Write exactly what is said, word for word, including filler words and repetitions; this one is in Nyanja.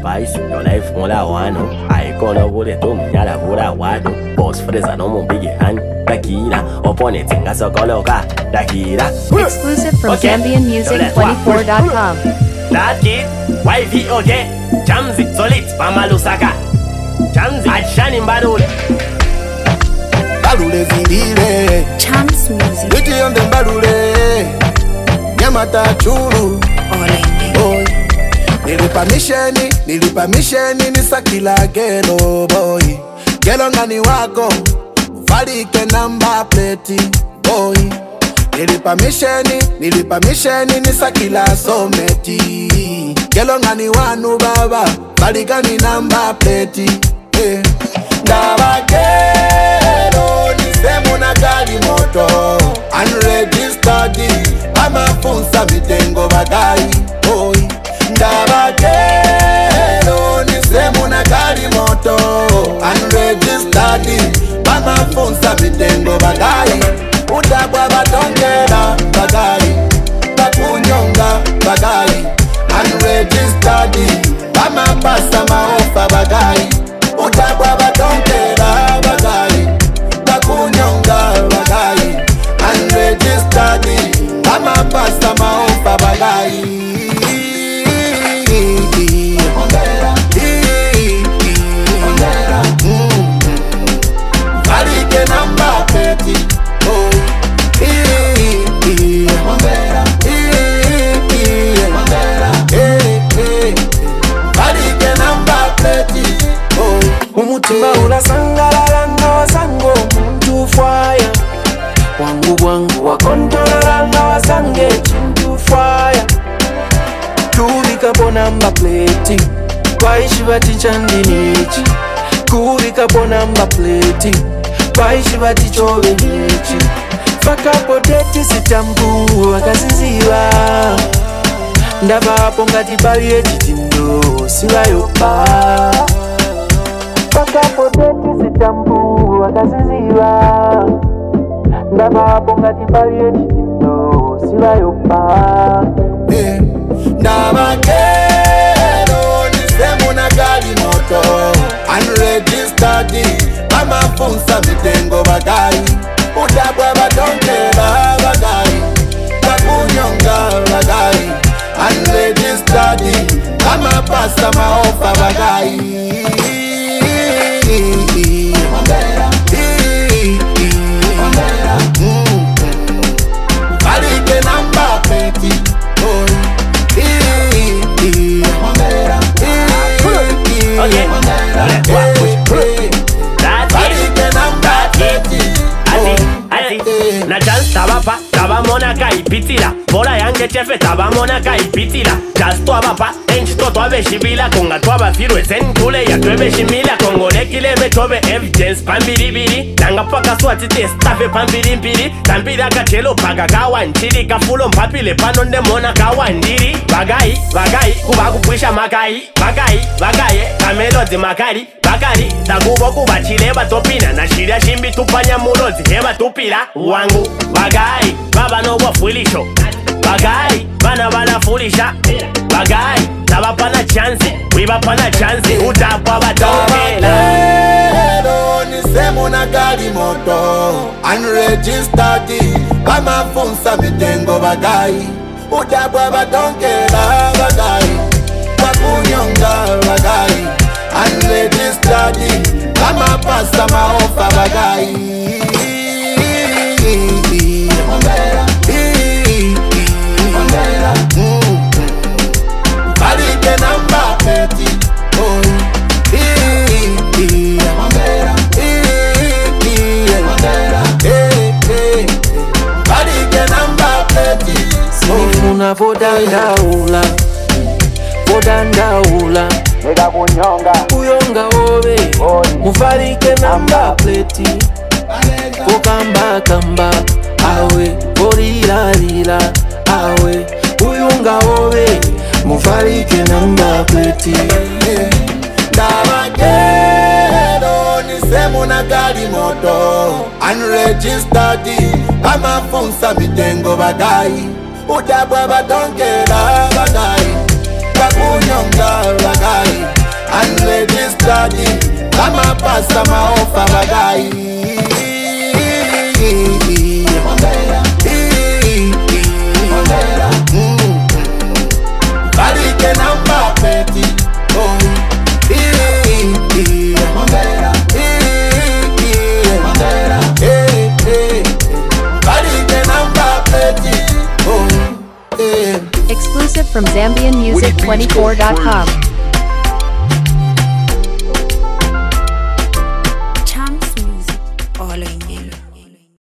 país, your life mola wano. I gonna bole to minyala bula wado. Boss freza no mo big hand. Dakira, opponent nga sokoloka. Dakira. Exclusive from Okay. Zambian Music twenty-four dot com. That kid, Y V O J, Jamzi, Solid, Mama Lusaka. Jamzi, Ashani Mbarule. Balule zindile Chance Music. Witi yonde mbalule Nyamata churu Boy Nilipa misheni, nilipa misheni Nisakila gelo boy Gelo ngani wako Falike namba pleti boy Nilipa misheni, nilipa misheni Nisakila someti Gelo ngani wanu baba Falike namba pleti eh. Ndaba gelo Nisemu na gari moto Unregistered Ama funsa mitengo bagai boy Ndaba gelo Nisemu na gari moto Unregistered Ama funsa mitengo bagai Udabwa batongela bagai Bakunyonga bagai Unregistered Ama pasa maofa bagai Udabwa batongela bagai Bakunyonga bagai Unregistered Ama pasa maofa bagai Ondera Ondera Valike namba peti Oh Ondera Ondera Valike namba peti Oh Umutima ulasangalala na sango muntu fire Wangu wangu wakontrola na wasange chintu fire Kubika bonamba plate Waishi bati chandinichi Kubika bonamba plate Waishi bati chove nichi Faka poteti sitambu wakaziziwa Ndaba hapo ngati bali ejitindo Siwa yopa Paka poteti sitambu wakaziziwa Ndaba hapo ngati bali ejitindo Siwa yopa eh. Ndaba gelo Nisemu na gari moto Unregistered Ama funsa mitengo bagai Udabwa batongela bagai Bakunyonga bagai Unregistered Ama pasa maofa bagai Ondera Ondera Valike namba peti Boy Ondera Okay. Let's walk. That's it. That's it. Ati, ati. Na chance tabapa, tabamona kaipitira. Bola yange chefe tabamona kaipitira. Just twabapa, enchi to twabe shibila. Konga twaba firwe zen kule ya twebe shimila. Kongole kile metobe evidence pambiribiri. Nanga paka swati te stafe pambirimpiri. Tampira kachelo paka kawa nchiri. Kafulo mpapile panonde mona kawa ndiri. Bagai, bagai, kubaku pusha makai. Bagai, bagai, kamelodi makari. Bakari, takubo kubachile batopina. Na shiria shimbi tupanya mulozi heba tupira. Wangu, bagai, baba no wafulisho. Bagai, bana bana fulisha. Bagai, tabapana chance. Wibapana chance. Utapwa batongela. Ndaba nisemu na gari moto Unregistered Ama funsa mitengo bagai Udabwa batongela bagai Bakunyonga bagai Unregistered Ama pasa maofa bagai Ondera Ondera Valike namba peti Oh Ondera Ondera Valike namba peti Sinifuna vodanda ula Vodanda ula Nega kunyonga Kuyonga obe Mufarike namba pleti Kokamba kamba Awe Orila lila Awe Kuyonga obe Mufarike namba pleti Ndaba gelo Nisemu na gari moto Unregistered Ama funsa mitengo bagai Udabwa batongela bagai Bakunyonga bagai Exclusive from Zambian Music twenty-four dot com.